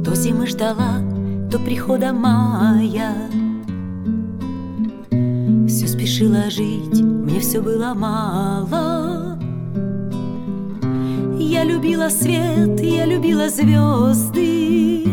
То зимы ждала, то прихода мая. Все спешила жить, мне все было мало. Я любила свет, я любила звезды.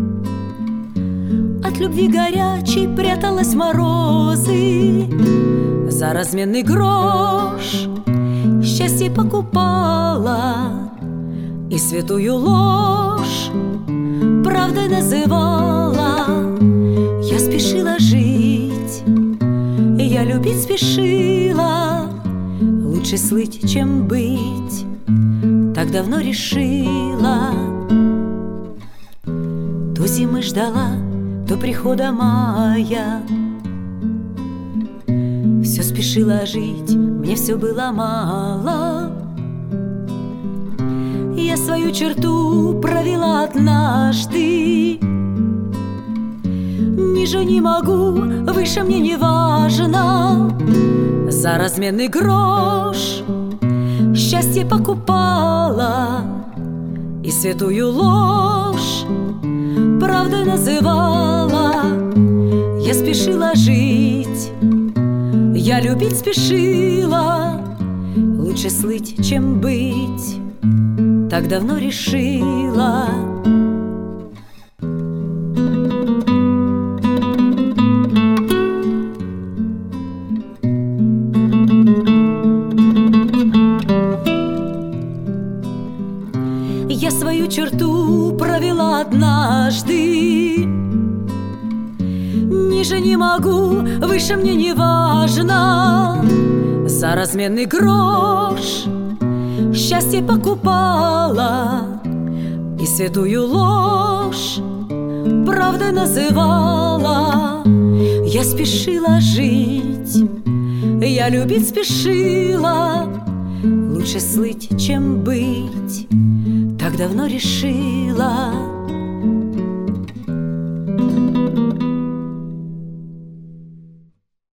От любви горячей пряталась в морозы. За разменный грош счастье покупала и святую ложь правдой называла. Я спешила жить, я любить спешила. Лучше слыть, чем быть, так давно решила. То зимы ждала, то прихода мая. Все спешила жить, мне все было мало. Я свою черту провела однажды. Ниже не могу, выше мне не важно. За разменный грош счастье покупала и святую ложь правдой называла. Я спешила жить, я любить спешила. Лучше слыть, чем быть, так давно решила. Я свою черту провела однажды. Ниже не могу, выше мне не важно. За разменный грош счастье покупала и святую ложь правдой называла. Я спешила жить, я любить спешила. Лучше слыть, чем быть, так давно решила.